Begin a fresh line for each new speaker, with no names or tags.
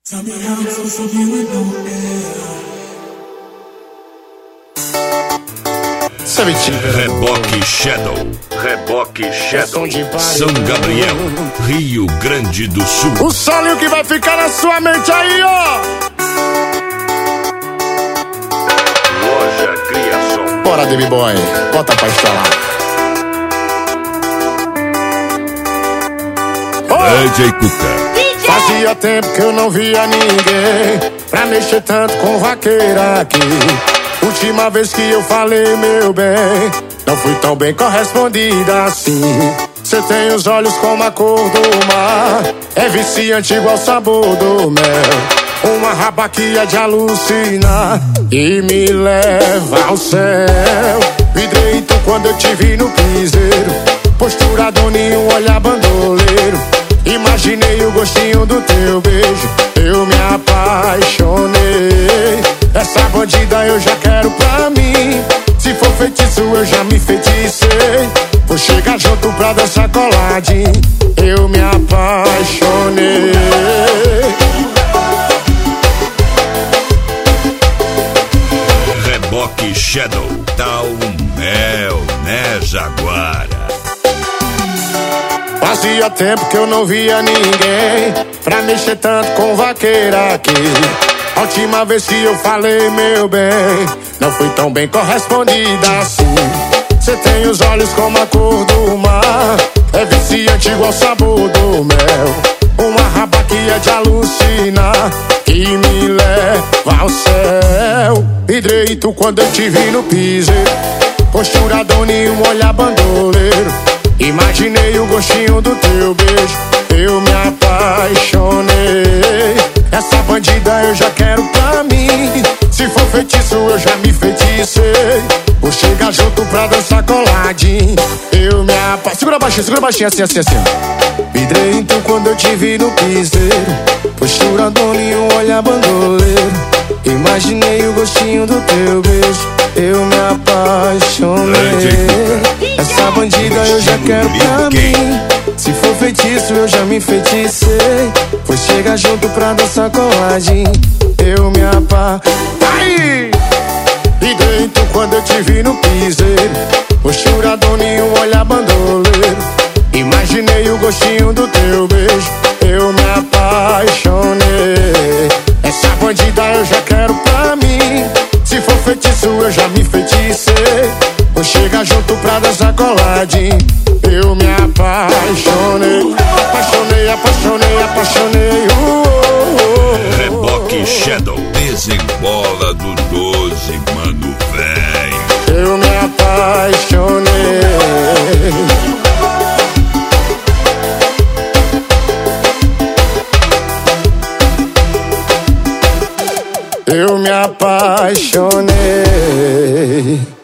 Reboque Shadow, São Gabriel, Rio Grande do Sul.
O solinho que vai ficar na sua mente aí, ó.
Loja Criação.
Bora, Baby Boy, bota pra instalar.
DJ Cuca.
Fazia tempo que eu não via ninguém pra mexer tanto com vaqueira aqui. Última vez que eu falei, meu bem, não fui tão bem correspondida assim. Cê tem os olhos como a cor do mar, é viciante igual o sabor do mel. Uma raba que é de alucinar e me leva ao céu. Vidreito quando eu te vi no piseiro, postura doninho, olhar bandoleiro. Imaginei o gostinho do teu beijo, eu me apaixonei. Essa bandida eu já quero pra mim, se for feitiço eu já me feticei. Vou chegar junto pra dançar coladinho, eu me apaixonei.
Reboque Shadow, tal mel, né, Jaguara?
Fazia tempo que eu não via ninguém pra mexer tanto com vaqueira aqui. A última vez que eu falei, meu bem, não fui tão bem correspondida assim. Cê tem os olhos como a cor do mar, é viciante igual o sabor do mel. Uma raba que é de alucinar, que me leva ao céu. Vidreito quando eu te vi no piseiro, postura doninho, olhar bandoleiro. Imaginei o gostinho do teu beijo, eu me apaixonei. Essa bandida eu já quero pra mim, se for feitiço eu já me feticei. Vou chegar junto pra dançar coladinho, eu me apaixonei. Segura baixinho, assim, assim, assim. Vidreito quando eu te vi no piseiro, postura doninho, olhar bandoleiro. Imaginei o gostinho do teu beijo, eu me apaixonei. Essa bandida eu já quero pra mim, se for feitiço eu já me feticei. Vou chegar junto pra dançar coladinho, eu me apaixonei. E dentro quando eu te vi no piseiro, postura doninho, olhar bandoleiro. Imaginei o gostinho do teu beijo, eu me apaixonei. Essa bandida eu já quero pra mim, se for feitiço eu já me feticei. Vou chegar junto pra dançar coladinho, eu me apaixonei. Apaixonei, apaixonei, apaixonei.
Reboque Shadow, desembola do 12, mano, véi.
Eu me apaixonei. Eu me apaixonei.